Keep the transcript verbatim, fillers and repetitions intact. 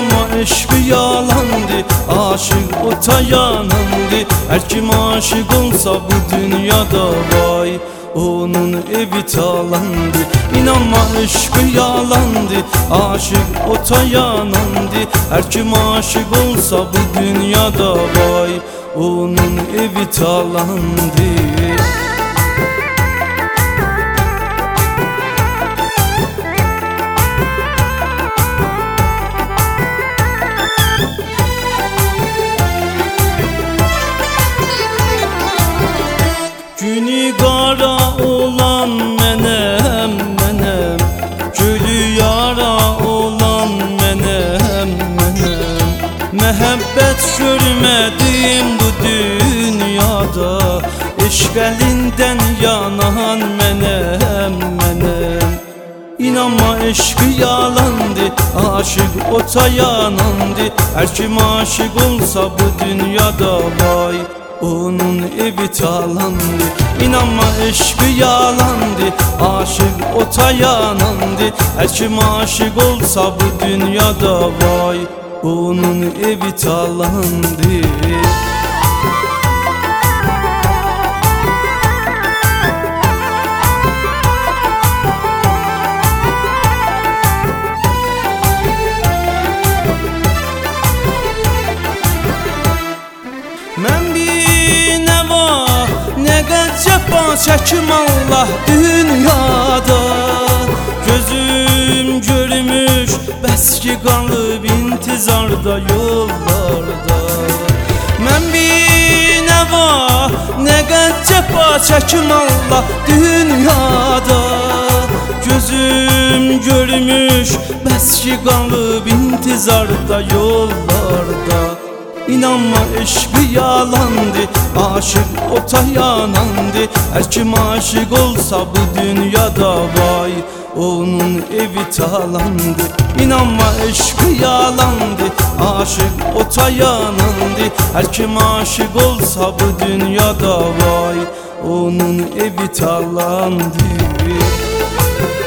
İnanma eşkı yalandı, aşık ota yanandı. Her kim aşık olsa bu dünyada vay, onun evi talandı. İnanma eşkı yalandı, aşık ota yanandı. Her kim aşık olsa bu dünyada vay, onun evi talandı. Günü qara olan mənem, mənem. Gülü yara olan mənem, mənem. Məhəbbət görmədim bu dünyada, eşq əlindən yanan mənəm, mənəm. İnanma eşqi yalandı, aşık ota yanandı. Her kim aşık olsa bu dünyada vay, onun evi talandı. İnanma eşqi yalandı, aşık ota yanandı. Her kim aşık olsa bu dünyada vay, onun evi talandı. Mən bir nəva, nə qəd cəfa çəkim Allah dünyada. Gözüm görmüş, bəs ki qalıb intizarda yollarda. Mən bir nəva, nə qəd cəfa çəkim Allah dünyada. Gözüm görmüş, bəs ki qalıb intizarda yollarda. İnanma eşqi yalandı, aşık ota yanandı. Her kim aşık olsa bu dünyada vay, onun evi talandı. İnanma eşqi yalandı, aşık ota yanandı. Her kim aşık olsa bu dünyada vay, onun evi talandı.